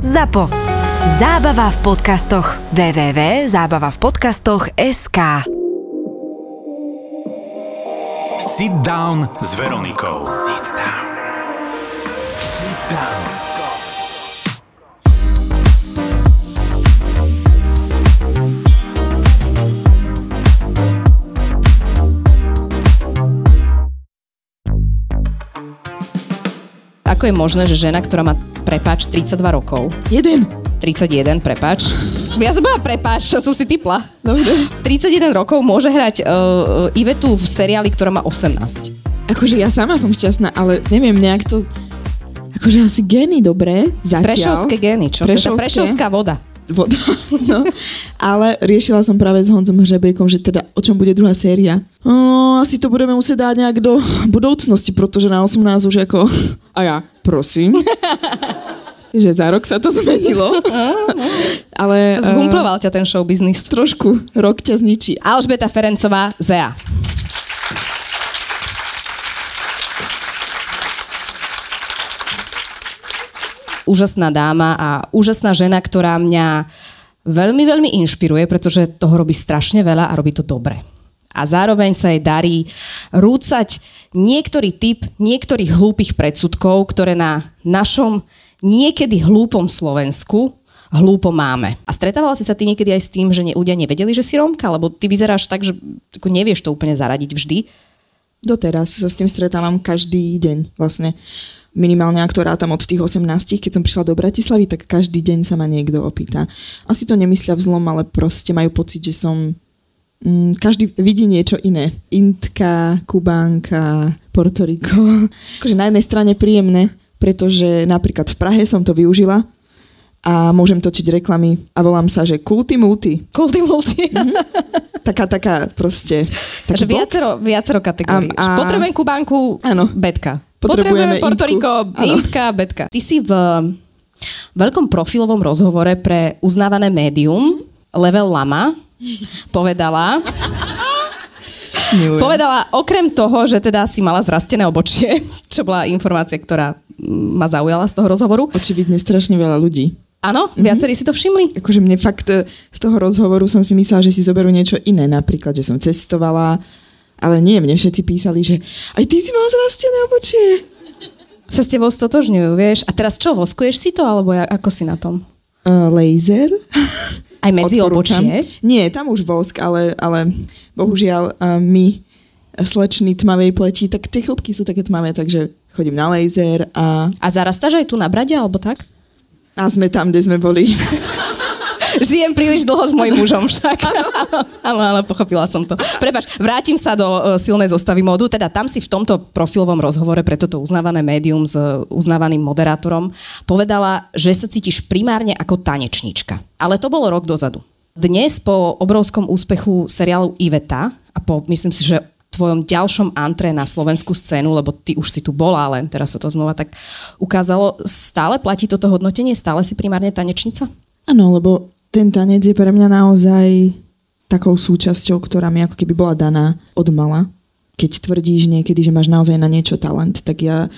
ZAPO. Zábava v podcastoch. www.zábavavpodcastoch.sk. Sit down s Veronikou. Sit down. Sit down. Ako je možné, že žena, ktorá má, prepáč, 32 rokov. 31, prepáč. Ja som bola prepáč, čo som si tipla. Dobre. 31 rokov môže hrať Ivetu v seriáli, ktorá má 18. Akože ja sama som šťastná, ale neviem, nejak to... Akože asi gény dobré, zatiaľ. Prešovské gény, čo? Teda prešovská voda. Voda, no. Ale riešila som práve s Honzom Hřebejkom, že teda o čom bude druhá séria. Asi to budeme musieť dať nejak do budúcnosti, pretože na 18 už ako... A ja, prosím. Že za rok sa to zmenilo. Ale... Zhumploval ťa ten show business. Trošku. Rok ťa zničí. Alžbeta Ferencová, Zea. Úžasná dáma a úžasná žena, ktorá mňa veľmi, veľmi inšpiruje, pretože toho robí strašne veľa a robí to dobre. A zároveň sa jej darí rúcať niektorý typ niektorých hlúpych predsudkov, ktoré na našom niekedy hlúpom Slovensku hlúpo máme. A stretávala si sa ty niekedy aj s tým, že ľudia nevedeli, že si Rómka? Lebo ty vyzeráš tak, že nevieš to úplne zaradiť vždy. Doteraz sa s tým stretávam každý deň vlastne. Minimálne ak to rátam od tých 18, keď som prišla do Bratislavy, tak každý deň sa ma niekto opýta. Asi to nemyslia vzlom, ale proste majú pocit, že som... každý vidí niečo iné. Indka, Kubánka, Puerto Rico. Akože na jednej strane príjemné, pretože napríklad v Prahe som to využila a môžem točiť reklamy a volám sa, že Kulty Multi. Kulty Multi. Taká proste... Takže viacero kategórií. Potrebujem Kubánku, áno. Betka. Potrebujeme Puerto Rico, Indka, Betka. Ty si v veľkom profilovom rozhovore pre uznávané médium Level Lama povedala, okrem toho, že teda si mala zrastené obočie, čo bola informácia, ktorá ma zaujala z toho rozhovoru. Očividne strašne veľa ľudí. Áno? Viacerí si to všimli? Akože mne fakt z toho rozhovoru som si myslela, že si zoberú niečo iné. Napríklad, že som cestovala, ale nie, mne všetci písali, že aj ty si mal zrastené obočie. Sa s tebou stotožňujú, vieš? A teraz čo, voskuješ si to, alebo ako si na tom? Laser. Aj medzi obočie? Nie, tam už vosk, ale bohužiaľ my, slečny tmavej pleti, tak tie chlopky sú také tmavé, takže chodím na laser a... A zarastáš aj tu na brade, alebo tak? A sme tam, kde sme boli. Žijem príliš dlho s mojím mužom však. Áno, pochopila som to. Prepáč, vrátim sa do silnej zostavy módu. Teda tam si v tomto profilovom rozhovore pre toto uznávané médium s uznávaným moderátorom povedala, že sa cítiš primárne ako tanečnička. Ale to bolo rok dozadu. Dnes po obrovskom úspechu seriálu Iveta a po, myslím si, že tvojom ďalšom antré na slovenskú scénu, lebo ty už si tu bola, len teraz sa to znova tak ukázalo. Stále platí toto hodnotenie? Stále si primárne tanečnica? Áno, lebo ten tanec je pre mňa naozaj takou súčasťou, ktorá mi ako keby bola daná od mala. Keď tvrdíš niekedy, že máš naozaj na niečo talent, tak ja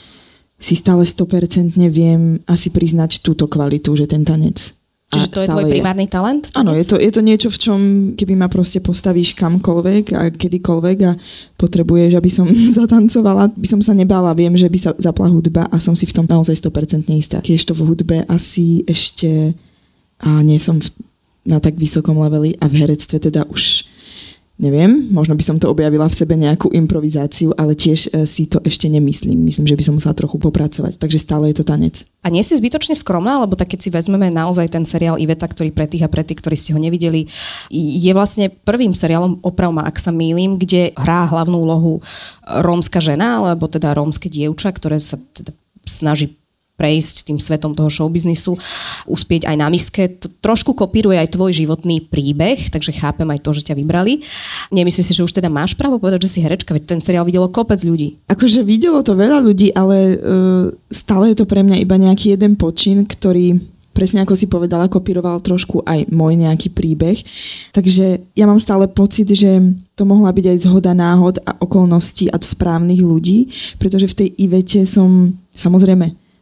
si stále 100% viem asi priznať túto kvalitu, že ten tanec. Čiže to je tvoj primárny talent? Áno, je to niečo, v čom keby ma proste postavíš kamkoľvek a kedykoľvek a potrebuješ, aby som zatancovala, by som sa nebála, viem, že by sa zapla hudba a som si v tom naozaj 100% istá. Keď to v hudbe asi ešte... A nie som na tak vysokom leveli a v herectve teda už neviem, možno by som to objavila v sebe nejakú improvizáciu, ale tiež si to ešte nemyslím. Myslím, že by som musela trochu popracovať, takže stále je to tanec. A nie si zbytočne skromná, lebo tak keď si vezmeme naozaj ten seriál Iveta, ktorý pre tých, ktorí ste ho nevideli, je vlastne prvým seriálom, oprav ma, ak sa mýlim, kde hrá hlavnú úlohu rómska žena, alebo teda rómske dievča, ktoré sa teda snaží prejsť tým svetom toho showbiznisu, uspieť aj na miske. To trošku kopíruje aj tvoj životný príbeh, takže chápem aj to, že ťa vybrali. Nemyslíš si, že už teda máš právo povedať, že si herečka, veď ten seriál videlo kopec ľudí. Akože videlo to veľa ľudí, ale stále je to pre mňa iba nejaký jeden počin, ktorý presne ako si povedala, kopíroval trošku aj môj nejaký príbeh. Takže ja mám stále pocit, že to mohla byť aj zhoda náhod a okolností a správnych ľudí, pretože v tej Ivete som samozrejme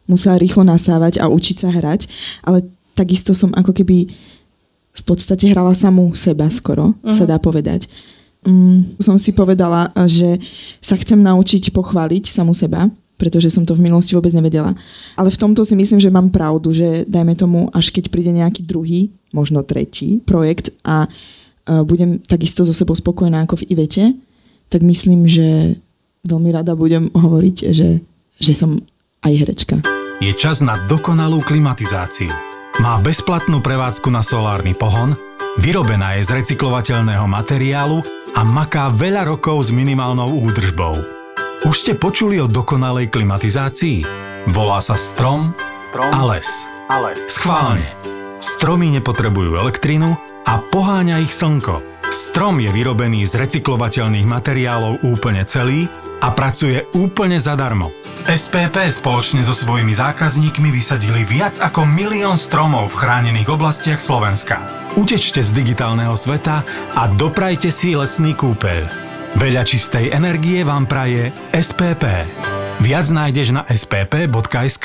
musela rýchlo nasávať a učiť sa hrať, ale takisto som ako keby v podstate hrala samú seba skoro, sa dá povedať. Som si povedala, že sa chcem naučiť pochváliť samú seba, pretože som to v minulosti vôbec nevedela. Ale v tomto si myslím, že mám pravdu, že dajme tomu, až keď príde nejaký druhý, možno tretí projekt a budem takisto so sebou spokojná ako v Ivete, tak myslím, že veľmi rada budem hovoriť, že som aj herečka. Je čas na dokonalú klimatizáciu. Má bezplatnú prevádzku na solárny pohon, vyrobená je z recyklovateľného materiálu a maká veľa rokov s minimálnou údržbou. Už ste počuli o dokonalej klimatizácii? Volá sa strom a les. Schválne. Stromy nepotrebujú elektrinu a poháňa ich slnko. Strom je vyrobený z recyklovateľných materiálov úplne celý a pracuje úplne zadarmo. SPP spoločne so svojimi zákazníkmi vysadili viac ako 1 000 000 stromov v chránených oblastiach Slovenska. Utečte z digitálneho sveta a doprajte si lesný kúpeľ. Veľa čistej energie vám praje SPP. Viac nájdeš na spp.sk.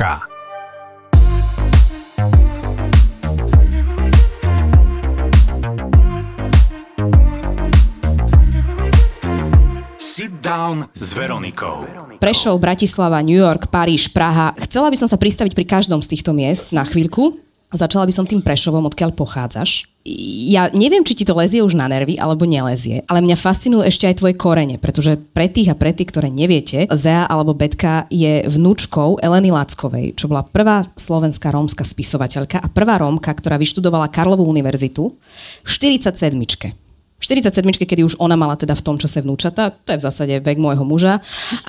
Sit down s Veronikou. Prešov, Bratislava, New York, Paríž, Praha. Chcela by som sa pristaviť pri každom z týchto miest na chvíľku. Začala by som tým Prešovom, odkiaľ pochádzaš. Ja neviem, či ti to lezie už na nervy, alebo nelezie, ale mňa fascinujú ešte aj tvoje korene, pretože pre tých, ktoré neviete, Zea alebo Betka je vnúčkou Eleny Lackovej, čo bola prvá slovenská rómska spisovateľka a prvá Rómka, ktorá vyštudovala Karlovú univerzitu v 47. 47, kedy už ona mala teda v tom čase vnúčata, to je v zásade vek môjho muža. A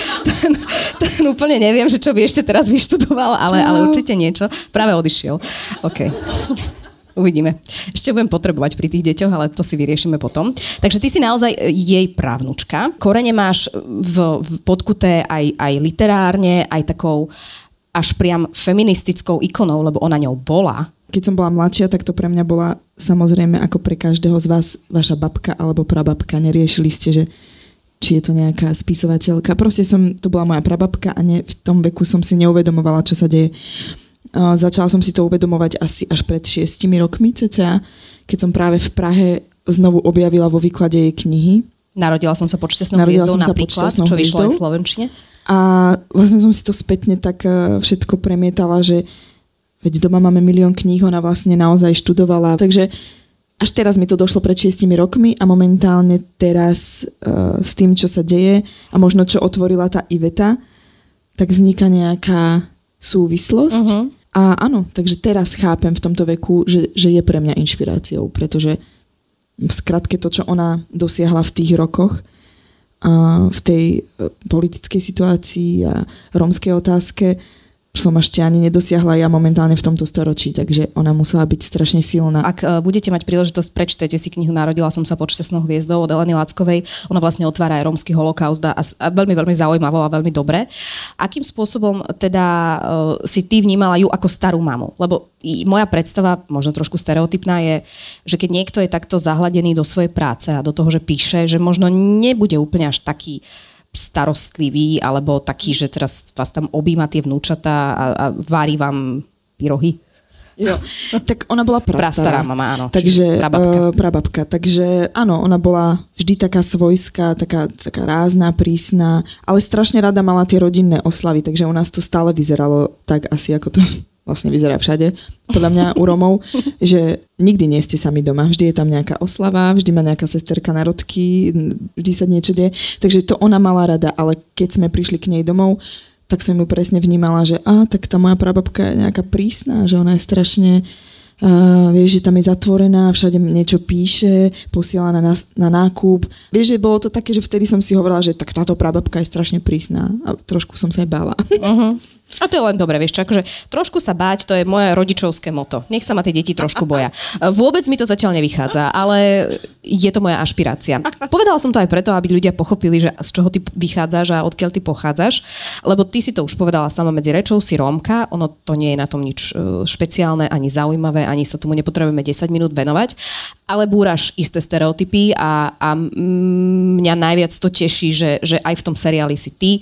ten úplne neviem, že čo by ešte teraz vyštudoval, ale určite niečo. Práve odišiel. OK. Uvidíme. Ešte budem potrebovať pri tých deťoch, ale to si vyriešime potom. Takže ty si naozaj jej právnučka. Korene máš v podkuté aj literárne, aj takou až priam feministickou ikonou, lebo ona ňou bola. Keď som bola mladšia, tak to pre mňa bola samozrejme ako pre každého z vás vaša babka alebo prababka. Neriešili ste, že či je to nejaká spisovateľka. Proste to bola moja prababka a v tom veku som si neuvedomovala, čo sa deje. Začala som si to uvedomovať asi až pred 6 rokmi cca, keď som práve v Prahe znovu objavila vo výklade jej knihy. Narodila som sa pod šťastnou hviezdou napríklad, čo vyšlo aj v slovenčine. A vlastne som si to spätne tak všetko premietala, že veď doma máme 1 000 000 kníh, ona vlastne naozaj študovala. Takže až teraz mi to došlo pred 6 rokmi a momentálne teraz s tým, čo sa deje a možno čo otvorila tá Iveta, tak vzniká nejaká súvislosť. Uh-huh. A áno, takže teraz chápem v tomto veku, že je pre mňa inšpiráciou, pretože v skratke to, čo ona dosiahla v tých rokoch, v tej politickej situácii a rómskej otázke, som ešte ani nedosiahla ja momentálne v tomto storočí, takže ona musela byť strašne silná. Ak budete mať príležitosť, prečítajte si knihu Narodila som sa pod šťastnou hviezdou od Eleny Lackovej. Ona vlastne otvára aj rómsky holokaust a veľmi, veľmi zaujímavo a veľmi dobre. Akým spôsobom teda si ty vnímala ju ako starú mamu? Lebo moja predstava, možno trošku stereotypná, je, že keď niekto je takto zahladený do svojej práce a do toho, že píše, že možno nebude úplne až taký starostlivý, alebo taký, že teraz vás tam objíma tie vnúčatá a varí vám pyrohy. Jo. Tak ona bola prastará mama, áno. Takže prababka. Takže áno, ona bola vždy taká svojská, taká rázna, prísna, ale strašne rada mala tie rodinné oslavy, takže u nás to stále vyzeralo tak asi, ako to vlastne vyzerá všade, podľa mňa u Romov, že nikdy nie ste sami doma, vždy je tam nejaká oslava, vždy má nejaká sesterka narodky, vždy sa niečo deje, takže to ona mala rada, ale keď sme prišli k nej domov, tak som ju presne vnímala, že tak tá moja prababka je nejaká prísna, že ona je strašne, vieš, že tam je zatvorená, všade niečo píše, posiela na nákup. Vieš, že bolo to také, že vtedy som si hovorila, že tak táto prababka je strašne prísna a trošku som sa aj bála. Uh-huh. A to je len dobre, vieš čo, akože trošku sa báť, to je moje rodičovské moto. Nech sa ma tie deti trošku boja. Vôbec mi to zatiaľ nevychádza, ale je to moja ašpirácia. Povedala som to aj preto, aby ľudia pochopili, že z čoho ty vychádzaš a odkiaľ ty pochádzaš, lebo ty si to už povedala sama, medzi rečou si Rómka, ono to nie je na tom nič špeciálne, ani zaujímavé, ani sa tomu nepotrebujeme 10 minút venovať, ale búraš isté stereotypy a mňa najviac to teší, že aj v tom seriáli si ty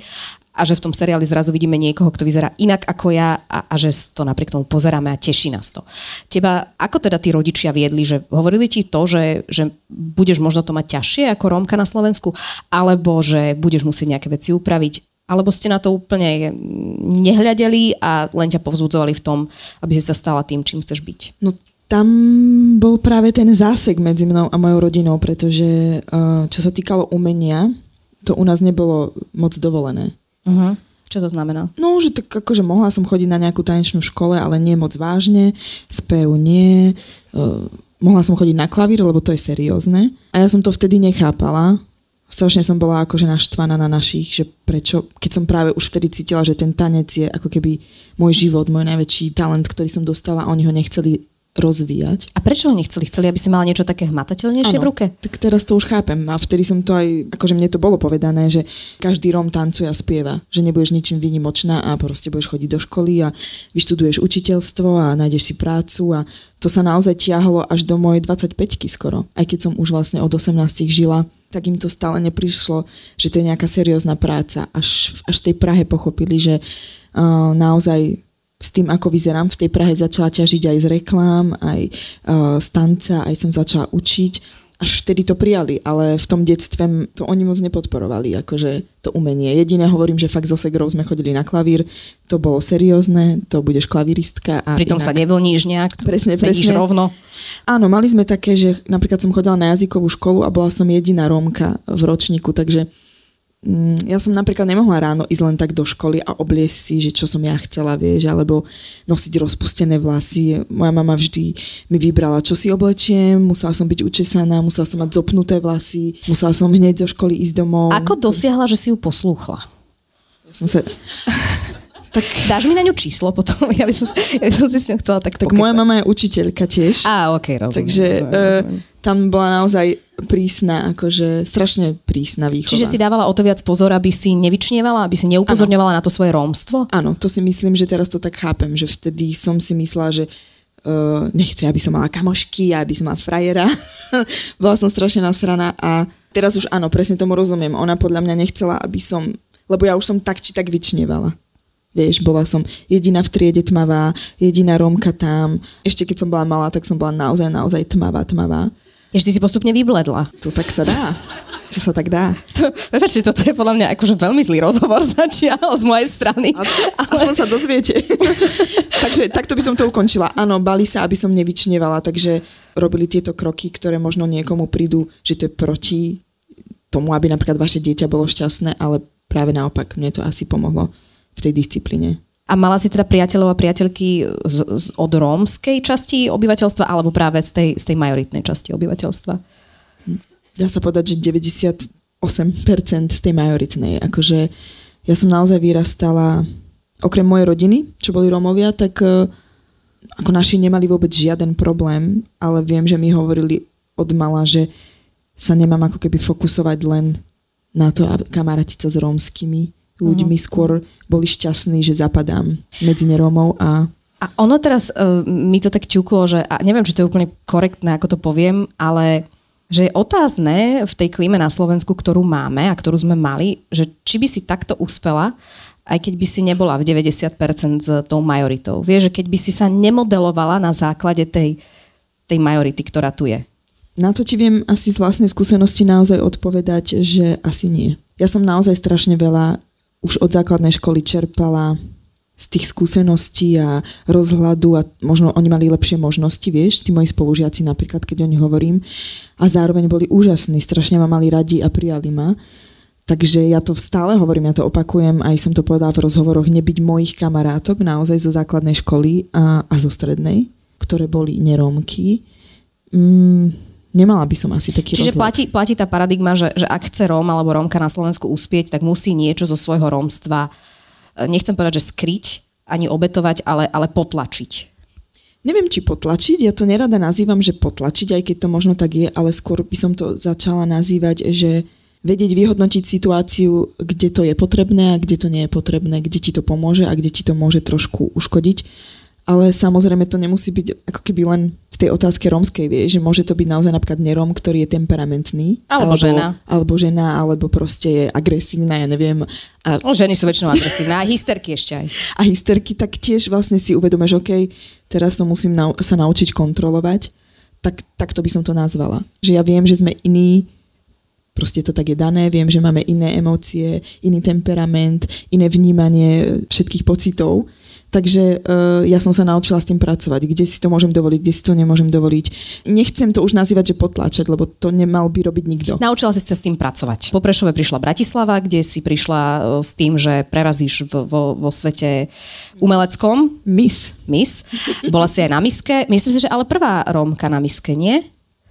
a že v tom seriáli zrazu vidíme niekoho, kto vyzerá inak ako ja a že to napriek tomu pozeráme a teší nás to. Teba, ako teda tí rodičia viedli, že hovorili ti to, že budeš možno to mať ťažšie ako Rómka na Slovensku, alebo že budeš musieť nejaké veci upraviť, alebo ste na to úplne nehľadeli a len ťa povzbudzovali v tom, aby si sa stala tým, čím chceš byť? No tam bol práve ten zásek medzi mnou a mojou rodinou, pretože čo sa týkalo umenia, to u nás nebolo moc dovolené. Uh-huh. Čo to znamená? No, že tak akože mohla som chodiť na nejakú tanečnú škole, ale nie moc vážne, spev nie, mohla som chodiť na klavír, lebo to je seriózne. A ja som to vtedy nechápala. Strašne som bola akože naštvaná na našich, že prečo, keď som práve už vtedy cítila, že ten tanec je ako keby môj život, môj najväčší talent, ktorý som dostala a oni ho nechceli rozvíjať. A prečo ho nechceli? Chceli, aby si mala niečo také hmatateľnejšie v ruke? Tak teraz to už chápem. A vtedy som to aj, akože mne to bolo povedané, že každý Róm tancuje a spieva. Že nebudeš ničím výnimočná a proste budeš chodiť do školy a vyštuduješ učiteľstvo a nájdeš si prácu a to sa naozaj tiahlo až do mojej 25-ky skoro. Aj keď som už vlastne od 18 žila, tak im to stále neprišlo, že to je nejaká seriózna práca. Až v tej Prahe pochopili, že naozaj s tým, ako vyzerám, v tej Prahe začala ťažiť aj z reklám, aj z tanca, aj som začala učiť. Až vtedy to prijali, ale v tom detstve to oni moc nepodporovali, akože to umenie. Jediné hovorím, že fakt so segrou sme chodili na klavír, to bolo seriózne, to budeš klavíristka. A pritom inak sa nevlníš nejak, presne. rovno. Áno, mali sme také, že napríklad som chodila na jazykovú školu a bola som jediná Rómka v ročníku, takže ja som napríklad nemohla ráno ísť len tak do školy a obliecť si, že čo som ja chcela, vieš, alebo nosiť rozpustené vlasy. Moja mama vždy mi vybrala, čo si oblečiem, musela som byť učesaná, musela som mať zopnuté vlasy, musela som hneď zo školy ísť domov. Ako dosiahla, že si ju poslúchla? Ja som sa... Tak dáš mi na ňu číslo potom? Ja by som si s ňou chcela tak pokecať. Moja mama je učiteľka tiež. Okej, rozumiem. Takže tam bola naozaj prísna, akože strašne prísna výchova. Čiže si dávala o to viac pozor, aby si nevyčnievala, aby si neupozorňovala na to svoje rómstvo? Áno, to si myslím, že teraz to tak chápem, že vtedy som si myslela, že nechce, aby som mala kamošky a aby som mala frajera. Bola som strašne nasraná a teraz už áno, presne tomu rozumiem. Ona podľa mňa nechcela, aby som, lebo ja už som tak či tak vyčnievala. Vieš, bola som jediná v triede tmavá, jediná Rómka tam. Ešte keď som bola malá, tak som bola naozaj tmavá. Ešte si postupne vybledla. To tak sa dá. To sa tak dá. Prepáčte, toto je podľa mňa akože veľmi zlý rozhovor zatiaľ z mojej strany. Aspoň sa dozviete. Takže takto by som to ukončila. Áno, bali sa, aby som nevyčnievala, takže robili tieto kroky, ktoré možno niekomu prídu, že to je proti tomu, aby napríklad vaše dieťa bolo šťastné, ale práve naopak, mne to asi pomohlo v tej disciplíne. A mala si teda priateľov a priateľky od rómskej časti obyvateľstva alebo práve z tej majoritnej časti obyvateľstva? Dá sa povedať, že 98% z tej majoritnej. Akože ja som naozaj vyrastala, okrem mojej rodiny, čo boli Rómovia, tak ako naši nemali vôbec žiaden problém, ale viem, že mi hovorili od mala, že sa nemám ako keby fokusovať len na to, aby kamarátiť sa s rómskymi ľuďmi, skôr boli šťastní, že zapadám medzi nerómov a ono teraz mi to tak ťuklo, že a neviem, či to je úplne korektné, ako to poviem, ale že je otázne v tej klíme na Slovensku, ktorú máme a ktorú sme mali, že či by si takto uspela, aj keď by si nebola v 90% s tou majoritou. Vieš, že keď by si sa nemodelovala na základe tej majority, ktorá tu je. Na to ti viem asi z vlastnej skúsenosti naozaj odpovedať, že asi nie. Ja som naozaj strašne veľa už od základnej školy čerpala z tých skúseností a rozhľadu a možno oni mali lepšie možnosti, vieš, tí moji spolužiaci napríklad, keď o nich hovorím. A zároveň boli úžasní, strašne ma mali radi a prijali ma. Takže ja to stále hovorím, ja to opakujem, aj som to povedala v rozhovoroch, nebyť mojich kamarátok naozaj zo základnej školy a zo strednej, ktoré boli nerómky. Nemala by som asi taký rozhľad. Čiže platí tá paradigma, že ak chce Róm alebo Rómka na Slovensku uspieť, tak musí niečo zo svojho rómstva, nechcem povedať, že skryť, ani obetovať, ale potlačiť. Neviem, či potlačiť, ja to nerada nazývam, že potlačiť, aj keď to možno tak je, ale skôr by som to začala nazývať, že vedieť vyhodnotiť situáciu, kde to je potrebné a kde to nie je potrebné, kde ti to pomôže a kde ti to môže trošku uškodiť. A ale samozrejme to nemusí byť ako keby len v tej otázke rómskej, vieš, že môže to byť naozaj napríklad neróm, ktorý je temperamentný. Alebo žena. Alebo žena, alebo proste je agresívna, ja neviem. Ženy sú väčšinou agresívne, a hysterky ešte aj. A hysterky, tak tiež vlastne si uvedomíš, OK, teraz to musím sa naučiť kontrolovať, tak to by som to nazvala. Že ja viem, že sme iní, proste to tak je dané, viem, že máme iné emócie, iný temperament, iné vnímanie všetkých pocitov. Takže ja som sa naučila s tým pracovať. Kde si to môžem dovoliť, kde si to nemôžem dovoliť. Nechcem to už nazývať, že potláčať, lebo to nemal by robiť nikto. Naučila si sa s tým pracovať. Po Prešove prišla Bratislava, kde si prišla s tým, že prerazíš vo svete umeleckom. Miss. Bola si aj na miske. Myslím si, že ale prvá Rómka na miske, nie?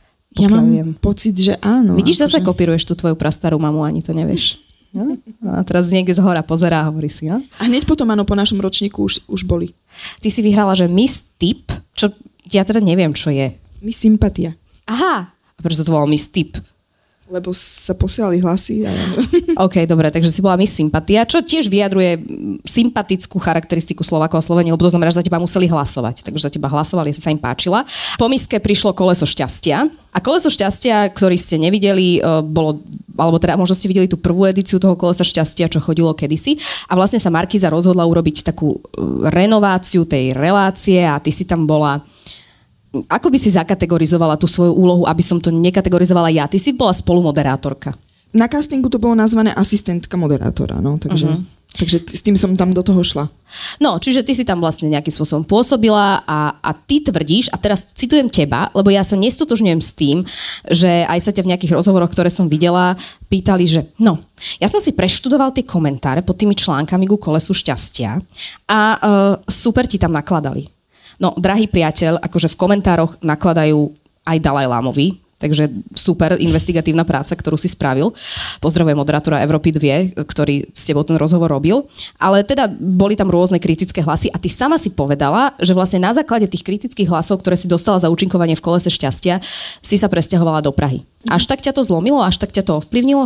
Ja mám pocit, že áno. Vidíš, zase kopíruješ tú tvoju prastarú mamu, ani to nevieš. No? A teraz niekde zhora pozerá a hovorí si, no? A hneď potom, áno, po našom ročníku už boli. Ty si vyhrala, že Miss Tip, čo ja teda neviem, čo je. Miss Sympatia. Aha, a prečo to volal Miss Tip? Lebo sa posielali hlasy. A... OK, dobre, takže si bola Miss Sympatia, čo tiež vyjadruje sympatickú charakteristiku Slovákov a Sloveniek, lebo to znamená, že za teba museli hlasovať. Takže za teba hlasovali, sa im páčila. Po miske prišlo Koleso šťastia. A Koleso šťastia, ktorý ste nevideli, bolo, alebo teda možno ste videli tú prvú edíciu toho Kolesa šťastia, čo chodilo kedysi. A vlastne sa Markíza rozhodla urobiť takú renováciu tej relácie a ty si tam bola... Ako by si zakategorizovala tú svoju úlohu, aby som to nekategorizovala ja? Ty si bola spolumoderátorka. Na castingu to bolo nazvané asistentka moderátora, no, takže s tým som tam do toho šla. No, čiže ty si tam vlastne nejakým spôsobom pôsobila a ty tvrdíš, a teraz citujem teba, lebo ja sa nestotožňujem s tým, že aj sa ťa v nejakých rozhovoroch, ktoré som videla, pýtali, že no, ja som si preštudoval tie komentáre pod tými článkami ku Kolesu šťastia a super ti tam nakladali. No, drahý priateľ, akože v komentároch nakladajú aj Dalajlámovi, takže super investigatívna práca, ktorú si spravil. Pozdravujem moderátora Európy 2, ktorý s tebou ten rozhovor robil. Ale teda boli tam rôzne kritické hlasy a ty sama si povedala, že vlastne na základe tých kritických hlasov, ktoré si dostala za účinkovanie v Kolese šťastia, si sa presťahovala do Prahy. Až tak ťa to zlomilo? Až tak ťa to ovplyvnilo?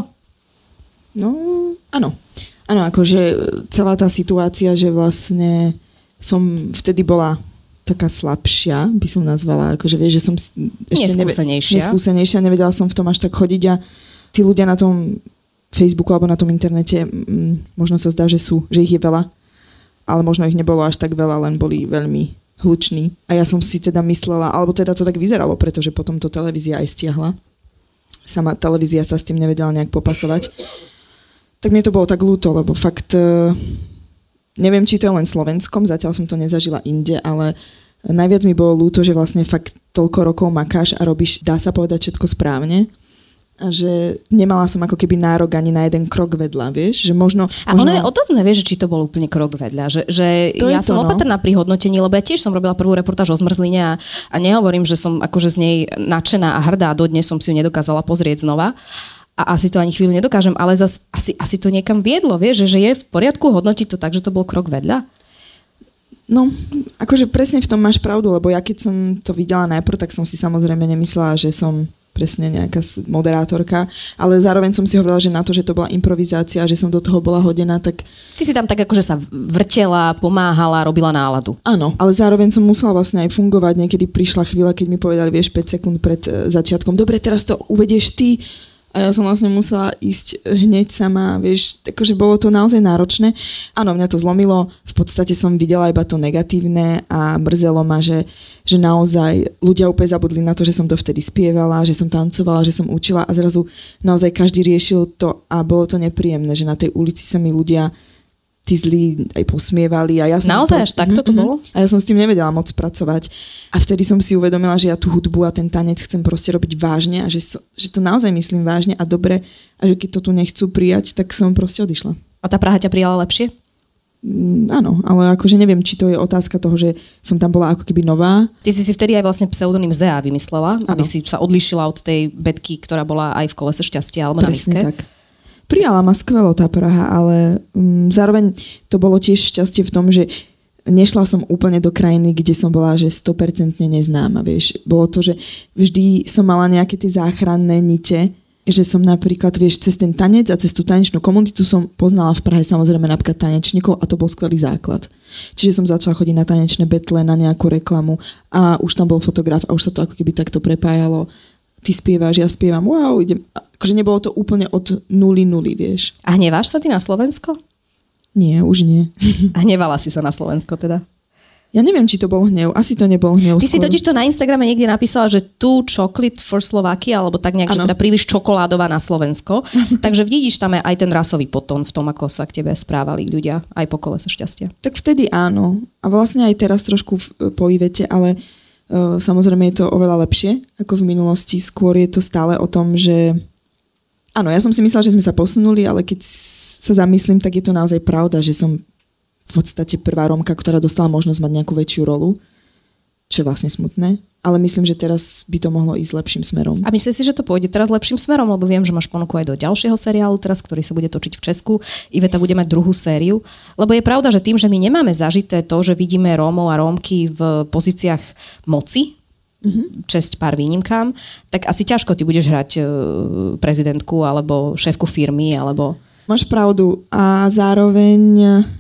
No, áno. Áno, akože celá tá situácia, že vlastne som vtedy bola taká slabšia, by som nazvala, akože vieš, že som ešte neskúsenejšia, nevedela som v tom až tak chodiť a tí ľudia na tom Facebooku alebo na tom internete možno sa zdá, že ich je veľa, ale možno ich nebolo až tak veľa, len boli veľmi hluční. A ja som si teda myslela, alebo teda to tak vyzeralo, pretože potom to televízia aj stiahla. Sama televízia sa s tým nevedela nejak popasovať. Tak mne to bolo tak ľúto, lebo fakt... Neviem, či to je len Slovenskom, zatiaľ som to nezažila inde, ale najviac mi bolo ľúto, že vlastne fakt toľko rokov makáš a robíš, dá sa povedať, všetko správne a že nemala som ako keby nárok ani na jeden krok vedľa, vieš, že možno... A ono je otázne, vieš, či to bol úplne krok vedľa, že ja som opatrná pri hodnotení, lebo ja tiež som robila prvú reportáž o Zmrzline a nehovorím, že som akože z nej nadšená a hrdá, dodnes som si ju nedokázala pozrieť znova. A asi to ani chvíľu nedokážem, ale zase asi to niekam viedlo, vieš, že je v poriadku hodnotiť to tak, že to bol krok vedľa? No, akože presne v tom máš pravdu, lebo ja keď som to videla najprv, tak som si samozrejme nemyslela, že som presne nejaká moderátorka, ale zároveň som si hovorila, že na to, že to bola improvizácia, že som do toho bola hodená, tak... Ty si tam tak akože sa vrtela, pomáhala, robila náladu. Áno, ale zároveň som musela vlastne aj fungovať. Niekedy prišla chvíľa, keď mi povedali, vieš, 5 sekúnd pred začiatkom, dobre, teraz to uvedieš ty. A ja som vlastne musela ísť hneď sama, vieš, akože bolo to naozaj náročné. Áno, mňa to zlomilo, v podstate som videla iba to negatívne a mrzelo ma, že naozaj ľudia úplne zabudli na to, že som to vtedy spievala, že som tancovala, že som učila a zrazu naozaj každý riešil to a bolo to nepríjemné, že na tej ulici sa mi ľudia tí zlí aj posmievali. A ja som naozaj až takto to bolo? A ja som s tým nevedela moc pracovať. A vtedy som si uvedomila, že ja tú hudbu a ten tanec chcem proste robiť vážne a že to naozaj myslím vážne a dobre a že keď to tu nechcú prijať, tak som proste odišla. A tá Praha ťa prijala lepšie? Áno, ale akože neviem, či to je otázka toho, že som tam bola ako keby nová. Ty si vtedy aj vlastne pseudonym Zea vymyslela, aby si sa odlíšila od tej Betky, ktorá bola aj v Kolese šťastia alebo na miske. Presne tak. Prijala ma skvelo tá Praha, ale zároveň to bolo tiež šťastie v tom, že nešla som úplne do krajiny, kde som bola, že 100% neznáma, vieš. Bolo to, že vždy som mala nejaké tie záchranné nite že som napríklad, vieš, cez ten tanec a cez tú tanečnú komunitu som poznala v Prahe samozrejme napríklad tanečníkov a to bol skvelý základ. Čiže som začala chodiť na tanečné betle, na nejakú reklamu a už tam bol fotograf a už sa to ako keby takto prepájalo. Ty spievaš, ja spievam, wow, idem. Akože nebolo to úplne od 0, vieš. A hneváš sa ty na Slovensko? Nie, už nie. A hnevala si sa na Slovensko teda? Ja neviem, či to bol hnev. Asi to nebol hnev. Ty si totiž to na Instagrame niekde napísala, že tu chocolate for Slovakia, alebo tak nejak, že teda príliš čokoládová na Slovensko. Takže vidíš tam aj ten rasový podtón v tom, ako sa k tebe správali ľudia aj po kolese šťastia. Tak vtedy áno. A vlastne aj teraz trošku po Ivete, ale samozrejme je to oveľa lepšie ako v minulosti. Skôr je to stále o tom, že áno, ja som si myslela, že sme sa posunuli, ale keď sa zamyslím, tak je to naozaj pravda, že som v podstate prvá Rómka, ktorá dostala možnosť mať nejakú väčšiu rolu, čo je vlastne smutné. Ale myslím, že teraz by to mohlo ísť lepším smerom. A myslíš si, že to pôjde teraz lepším smerom? Lebo viem, že máš ponuku aj do ďalšieho seriálu teraz, ktorý sa bude točiť v Česku. Iveta bude mať druhú sériu. Lebo je pravda, že tým, že my nemáme zažité to, že vidíme Rómov a Rómky v pozíciách moci, česť pár výnimkám, tak asi ťažko ty budeš hrať prezidentku alebo šéfku firmy, alebo... Máš pravdu. A zároveň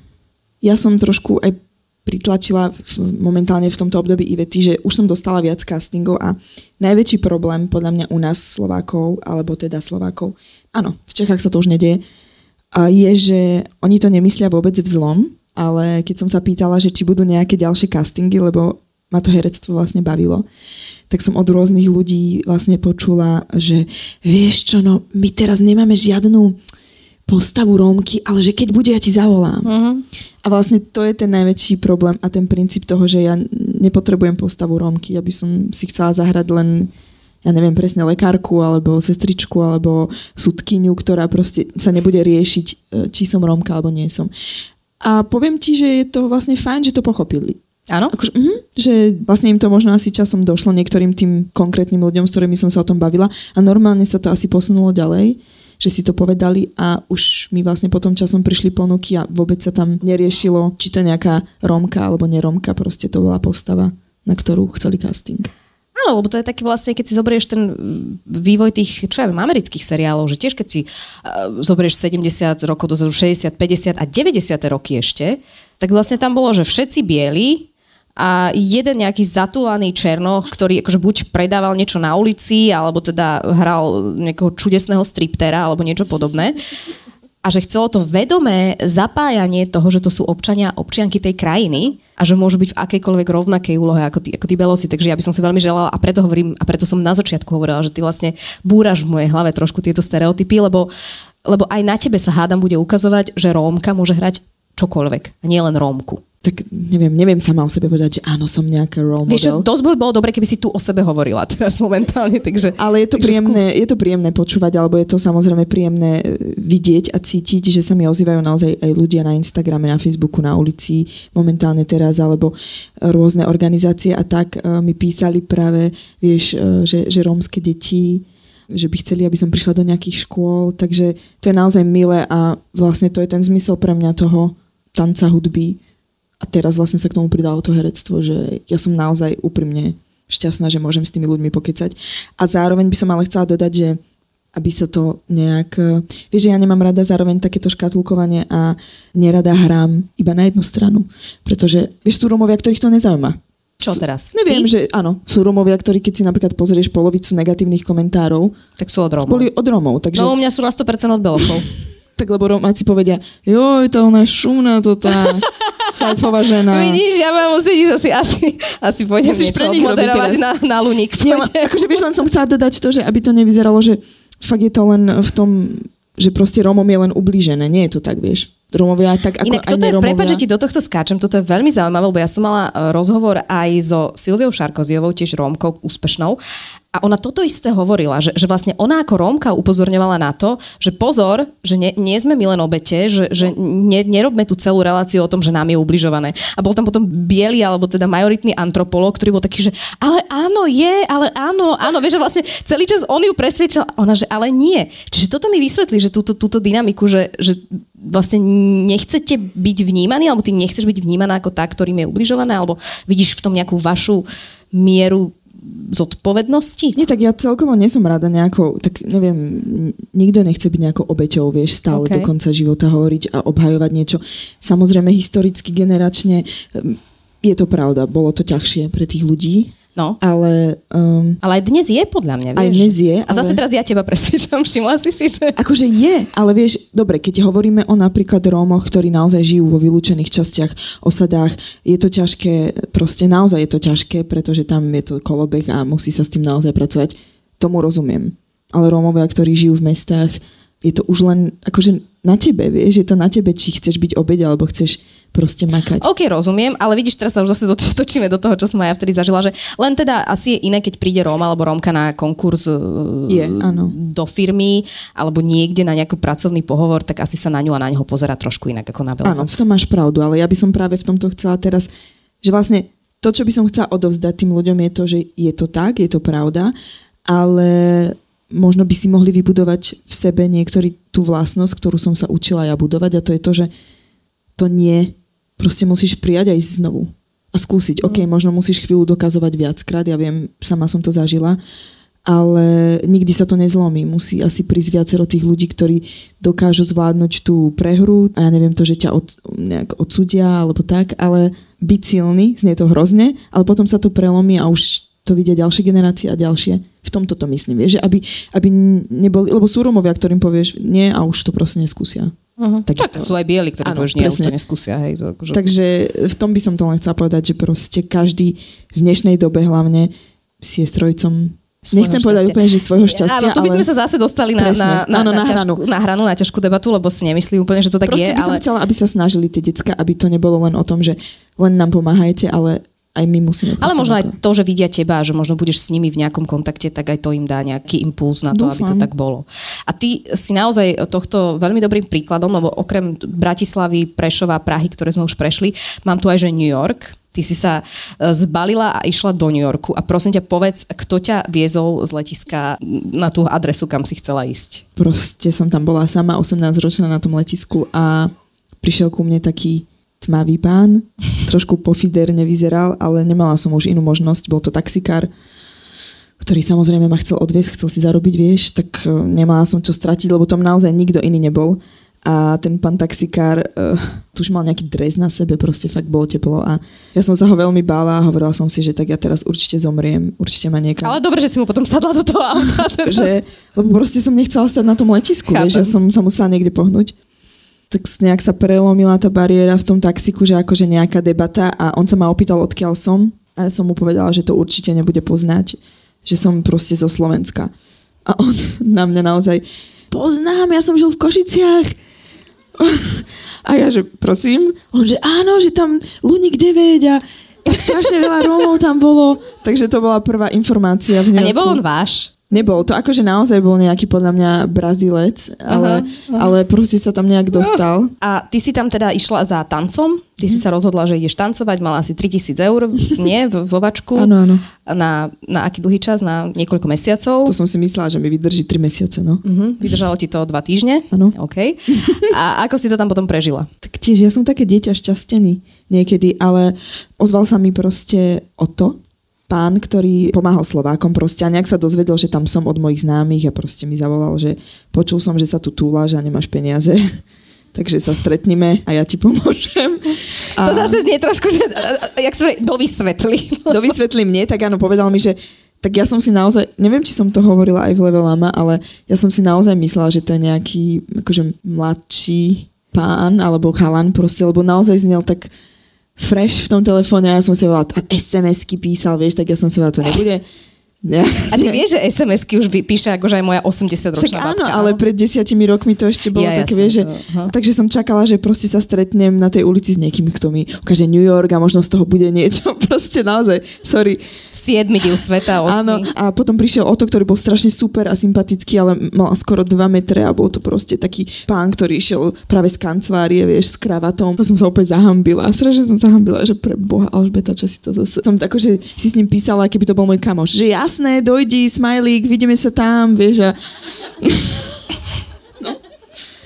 ja som trošku aj pritlačila momentálne v tomto období Ivety, že už som dostala viac castingov a najväčší problém podľa mňa u nás Slovákov, alebo teda Slovákov, áno, v Čechách sa to už nedieje, je, že oni to nemyslia vôbec v zlom, ale keď som sa pýtala, že či budú nejaké ďalšie castingy, lebo ma to herectvo vlastne bavilo, tak som od rôznych ľudí vlastne počula, že vieš čo, no my teraz nemáme žiadnu postavu Rómky, ale že keď bude, ja ti zavolám. A vlastne to je ten najväčší problém a ten princíp toho, že ja nepotrebujem postavu Rómky, aby som si chcela zahrať len, ja neviem presne, lekárku, alebo sestričku, alebo sudkyňu, ktorá proste sa nebude riešiť, či som Rómka, alebo nie som. A poviem ti, že je to vlastne fajn, že to pochopili. Áno? Že vlastne im to možno asi časom došlo niektorým tým konkrétnym ľuďom, s ktorými som sa o tom bavila a normálne sa to asi posunulo ďalej, že si to povedali a už mi vlastne potom časom prišli ponuky a vôbec sa tam neriešilo, či to nejaká Rómka alebo nerómka, proste to bola postava, na ktorú chceli casting. Áno, lebo to je taký vlastne, keď si zoberieš ten vývoj tých, čo ja viem, amerických seriálov, že tiež keď si zoberieš 70 rokov dozadu, 60, 50 a 90 roky ešte, tak vlastne tam bolo, že všetci bieli a jeden nejaký zatúlaný černoch, ktorý akože buď predával niečo na ulici, alebo teda hral nejakého čudesného striptera, alebo niečo podobné. A že chcelo to vedomé zapájanie toho, že to sú občania, občianky tej krajiny a že môžu byť v akejkoľvek rovnakej úlohe ako tí belosi. Takže ja by som si veľmi želala a preto hovorím, a preto som na začiatku hovorila, že ty vlastne búraš v mojej hlave trošku tieto stereotypy, lebo aj na tebe sa hádam bude ukazovať, že Rómka môže hrať čokoľvek, a nie len Rómku. Tak neviem sama o sebe povedať, že áno, som nejaká role model. Vieš, dosť by bolo dobre, keby si tu o sebe hovorila teraz momentálne, takže... Ale je to príjemné počúvať, alebo je to samozrejme príjemné vidieť a cítiť, že sa mi ozývajú naozaj aj ľudia na Instagrame, na Facebooku, na ulici, momentálne teraz, alebo rôzne organizácie a tak mi písali práve, vieš, že rómske deti, že by chceli, aby som prišla do nejakých škôl, takže to je naozaj milé a vlastne to je ten zmysel pre mňa toho tanca, hudby. A teraz vlastne sa k tomu pridalo to herectvo, že ja som naozaj úprimne šťastná, že môžem s tými ľuďmi pokecať. A zároveň by som ale chcela dodať, že aby sa to nejak... Vieš, že ja nemám rada zároveň takéto škatulkovanie a nerada hrám iba na jednu stranu. Pretože, vieš, sú Rómovia, ktorých to nezaujíma. Čo teraz? Neviem, že áno, sú Rómovia, ktorí keď si napríklad pozrieš polovicu negatívnych komentárov, tak sú od Rómov. Boli od Rómov. Takže... No u mňa sú na 100% od Belochov. Tak lebo Romáci povedia, joj, tá ona šumná, to tá sajfová žena. Vidíš, ja mám musieť ísť asi pôjdem musíš niečo moderovať na Luník. Ja, akože vieš, len som chcela dodať to, že aby to nevyzeralo, že fakt je to len v tom, že proste Rómom je len ublížené. Nie je to tak, vieš. Rómovia tak ako inak aj nerómovia. Prepáč, že ti do tohto skáčem, toto je veľmi zaujímavé, lebo ja som mala rozhovor aj so Silviou Šarkoziovou, tiež Rómkou úspešnou. A ona toto isté hovorila, že vlastne ona ako Rómka upozorňovala na to, že pozor, že nie sme my len obete, že nerobme tú celú reláciu o tom, že nám je ubližované. A bol tam potom biely, alebo teda majoritný antropolog, ktorý bol taký, že ale áno, vieš, že vlastne celý čas on ju presvedčal, ona, že ale nie. Čiže toto mi vysvetlí, že túto dynamiku, že vlastne nechcete byť vnímaní, alebo ty nechceš byť vnímaná ako tá, ktorým je ubližované, alebo vidíš v tom nejakú vašu mieru zodpovednosti? Nie, tak ja celkovo nie som rada nejako, tak neviem, nikto nechce byť nejakou obeťou, vieš, stále do konca života hovoriť a obhajovať niečo. Samozrejme, historicky, generačne, je to pravda, bolo to ťažšie pre tých ľudí. No. Ale aj dnes je, podľa mňa, vieš. Aj dnes je. A zase teraz ja teba presvedčam, všimla si, že... Akože je, ale vieš, dobre, keď hovoríme o napríklad Rómoch, ktorí naozaj žijú vo vylúčených častiach, osadách, je to ťažké, proste naozaj je to ťažké, pretože tam je to kolobeh a musí sa s tým naozaj pracovať. Tomu rozumiem. Ale Rómovia, ktorí žijú v mestách, je to už len akože na tebe, vieš, je to na tebe, či chceš byť obeť, alebo chceš proste makať. OK, rozumiem, ale vidíš, teraz sa už zase točíme do toho, čo som aj ja vtedy zažila, že len teda asi je iné, keď príde Róm alebo Rómka na konkurs do firmy alebo niekde na nejaký pracovný pohovor, tak asi sa na ňu a na neho pozerá trošku inak ako na veľa. Áno, v tom máš pravdu, ale ja by som práve v tomto chcela teraz, že vlastne to, čo by som chcela odovzdať tým ľuďom je to, že je to tak, je to pravda, ale možno by si mohli vybudovať v sebe niektorý tú vlastnosť, ktorú som sa učila ja budovať, a to je to, že to nie proste musíš prijať aj znovu a skúsiť. OK, možno musíš chvíľu dokazovať viackrát, ja viem, sama som to zažila, ale nikdy sa to nezlomí. Musí asi prísť viacero tých ľudí, ktorí dokážu zvládnuť tú prehru a ja neviem to, že ťa nejak odsúdia alebo tak, ale byť silný, znie to hrozne, ale potom sa to prelomí a už to vidia ďalšie generácie a ďalšie. V tomto to myslím, vieš, že aby neboli, lebo sú Rómovia, ktorým povieš nie a už to proste neskúsia. Tak sú aj bieli, ktorí povieš nie, už to neskúsia. Hej, to akože... Takže v tom by som to len chcela povedať, že proste každý v dnešnej dobe hlavne si je strojcom nechcem povedať úplne, že svojho šťastia. Áno, tu by sme sa zase dostali na hranu, na ťažkú debatu, lebo si nemyslí úplne, že to tak proste je. Proste by som chcela, aby sa snažili tie decka, aby to nebolo len o tom, že len nám pomáhajte, ale aj my musíme. Ale možno aj to, že vidia teba, že možno budeš s nimi v nejakom kontakte, tak aj to im dá nejaký impuls na to, aby to tak bolo. A ty si naozaj tohto veľmi dobrým príkladom, lebo okrem Bratislavy, Prešova, Prahy, ktoré sme už prešli, mám tu aj, že New York. Ty si sa zbalila a išla do New Yorku a prosím ťa povedz, kto ťa viezol z letiska na tú adresu, kam si chcela ísť? Proste som tam bola sama, 18-ročná na tom letisku a prišiel ku mne taký tmavý pán, trošku pofiderne vyzeral, ale nemala som už inú možnosť, bol to taxikár, ktorý samozrejme ma chcel odviesť, chcel si zarobiť, vieš, tak nemala som čo stratiť, lebo tam naozaj nikto iný nebol. A ten pán taxikár už mal nejaký dres na sebe, proste fakt bolo teplo a ja som sa ho veľmi bála a hovorila som si, že tak ja teraz určite zomriem, určite ma niekam. Ale dobre, že si mu potom sadla do toho auta. Lebo proste som nechcela stať na tom letisku, vieš, ja som sa musela niekde pohnúť. Tak nejak sa prelomila tá bariéra v tom taxiku, že akože nejaká debata a on sa ma opýtal, odkiaľ som a ja som mu povedala, že to určite nebude poznať, že som proste zo Slovenska. A on na mňa naozaj, poznám, ja som žil v Košiciach. A ja, že prosím, on, že áno, že tam Luník 9 a tak strašne veľa Rómov tam bolo. Takže to bola prvá informácia v New Yorku. A nebol on váš? Nebol, to akože naozaj bol nejaký podľa mňa Brazílec, ale proste sa tam nejak dostal. A ty si tam teda išla za tancom? Ty si sa rozhodla, že ideš tancovať, mala asi 3,000 eur, nie? Vo vačku. Áno. Na aký dlhý čas? Na niekoľko mesiacov? To som si myslela, že mi vydrží 3 mesiace, no. Vydržalo ti to 2 týždne? Áno. OK. A ako si to tam potom prežila? Tak tiež, ja som také dieťa šťastený niekedy, ale ozval sa mi proste Oto, pán, ktorý pomáhal Slovákom proste a nejak sa dozvedel, že tam som od mojich známych a proste mi zavolal, že počul som, že sa tu túlaš a nemáš peniaze, takže sa stretnime a ja ti pomôžem. To zase znie trošku, že jak sa dovysvetli. Dovysvetli mne, tak áno, povedal mi, že tak ja som si naozaj, neviem, či som to hovorila aj v Level Lama, ale ja som si naozaj myslela, že to je nejaký akože mladší pán alebo chalan proste, lebo naozaj znel tak fresh v tom telefóne a ja som si volala, SMS-ky písal, vieš, tak ja som si volala, to nebude. A ty vieš, že SMS-ky už píše akože aj moja 80-ročná babka. Však áno, ale pred 10 rokmi to ešte bolo také, vieš, že... Takže som čakala, že proste sa stretnem na tej ulici s niekým, kto mi ukáže New York a možno z toho bude niečo. Proste naozaj, sorry. 7 div sveta, 8. Áno, a potom prišiel Oto, ktorý bol strašne super a sympatický, ale mal skoro 2 metre a bol to proste taký pán, ktorý išiel práve z kancelárie, vieš, s kravatom. A som sa opäť zahambila. Strašne som sa hambila, že pre Boha, Alžbeta, čo si to zase... Som tako, že si s ním písala, keby to bol môj kamoš. Že jasné, dojdi, smajlík, vidíme sa tam, vieš, a...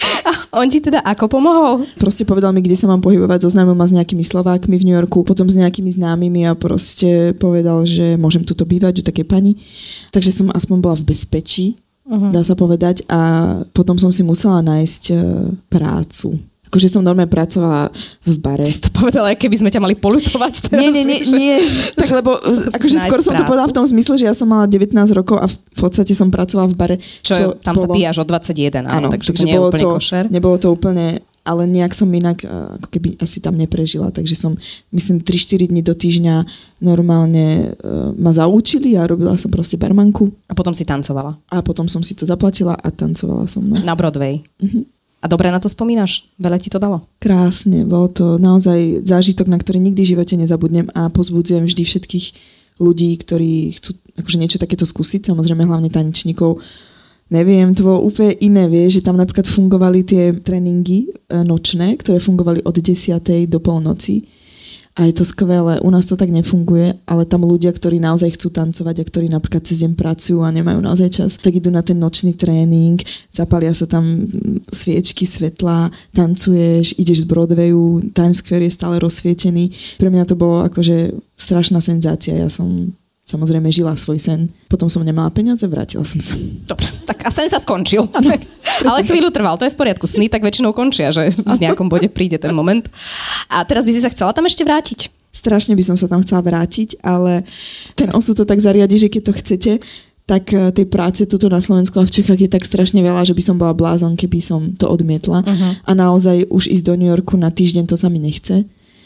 On ti teda ako pomohol? Proste povedal mi, kde sa mám pohybovať, zoznámil ma s nejakými Slovákmi v New Yorku, potom s nejakými známymi a proste povedal, že môžem tuto bývať u takej pani. Takže som aspoň bola v bezpečí, dá sa povedať, a potom som si musela nájsť prácu. Akože som normálne pracovala v bare. Ty si to povedala, keby sme ťa mali poľutovať teraz. Nie. Tak lebo akože skôr som to povedala v tom zmysle, že ja som mala 19 rokov a v podstate som pracovala v bare. Čo tam sa píjaš od 21, áno, takže to nie je úplne košer. Nebolo to úplne, ale nejak som inak ako keby asi tam neprežila, takže som myslím 3-4 dní do týždňa normálne ma zaučili a robila som proste barmanku. A potom si tancovala. A potom som si to zaplatila a tancovala som. No. Na Broadway. A dobre na to spomínaš? Veľa ti to dalo? Krásne, bol to naozaj zážitok, na ktorý nikdy v živote nezabudnem a pozbudzujem vždy všetkých ľudí, ktorí chcú akože niečo takéto skúsiť, samozrejme hlavne tanečníkov. Neviem, to bolo úplne iné, vieš, že tam napríklad fungovali tie tréningy nočné, ktoré fungovali od 10. do polnoci. A je to skvelé. U nás to tak nefunguje, ale tam ľudia, ktorí naozaj chcú tancovať a ktorí napríklad cez deň pracujú a nemajú naozaj čas, tak idú na ten nočný tréning, zapália sa tam sviečky, svetlá, tancuješ, ideš z Broadwayu, Times Square je stále rozsvietený. Pre mňa to bolo akože strašná senzácia. Ja som samozrejme žila svoj sen. Potom som nemala peniaze, vrátila som sa. Dobre, tak a sen sa skončil. Ale chvíľu trval, to je v poriadku. Sny tak väčšinou končia, že v nejakom bode príde ten moment. A teraz by si sa chcela tam ešte vrátiť? Strašne by som sa tam chcela vrátiť, ale ten osud to tak zariadi, že keď to chcete, tak tej práce tuto na Slovensku a v Čechách je tak strašne veľa, že by som bola blázon, keby som to odmietla. A naozaj už ísť do New Yorku na týždeň, to sa mi nechce.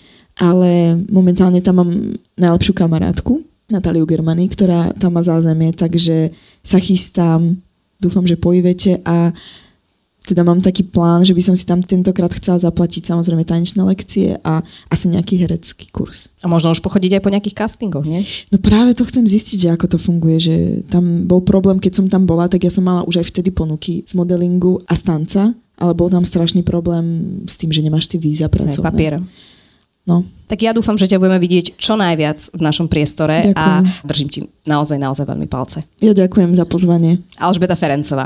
Ale momentálne tam mám najlepšiu kamarátku, Natáliu Germany, ktorá tam má zázemie, takže sa chystám, dúfam, že po Ivete a teda mám taký plán, že by som si tam tentokrát chcela zaplatiť samozrejme tanečné lekcie a asi nejaký herecký kurz. A možno už pochodiť aj po nejakých castingoch, nie? No práve to chcem zistiť, že ako to funguje, že tam bol problém, keď som tam bola, tak ja som mala už aj vtedy ponuky z modelingu a z tanca, ale bol tam strašný problém s tým, že nemáš tie víza pracovné. Papier. No. Tak ja dúfam, že ťa budeme vidieť čo najviac v našom priestore. Ďakujem. A držím ti naozaj veľmi palce. Ja ďakujem za pozvanie. Alžbeta Ferencová.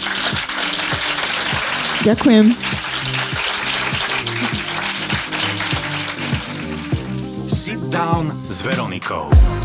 Ďakujem. Sit down s Veronikou.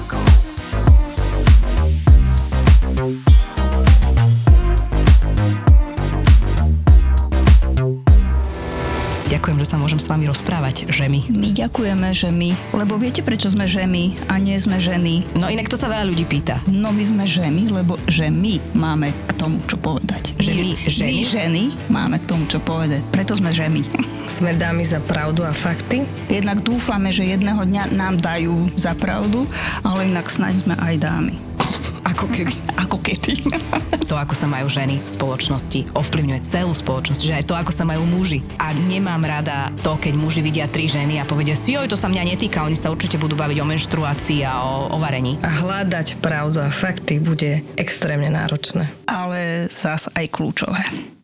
Ďakujem, že sa môžem s vami rozprávať, žemy. My ďakujeme, žemy, lebo viete, prečo sme žemy a nie sme ženy? No inak to sa veľa ľudí pýta. No my sme žemy, lebo že my máme k tomu, čo povedať. Že my ženy? My ženy máme k tomu, čo povedať. Preto sme žemy. Sme dámy za pravdu a fakty. Jednak dúfame, že jedného dňa nám dajú za pravdu, ale inak snáď sme aj dámy. Ako kedy. Ako kedy. To, ako sa majú ženy v spoločnosti, ovplyvňuje celú spoločnosť, že aj to, ako sa majú muži. A nemám rada to, keď muži vidia 3 ženy a povedia si, joj, to sa mňa netýka, oni sa určite budú baviť o menštruácii a o varení. A hľadať pravdu a fakty bude extrémne náročné. Ale zás aj kľúčové.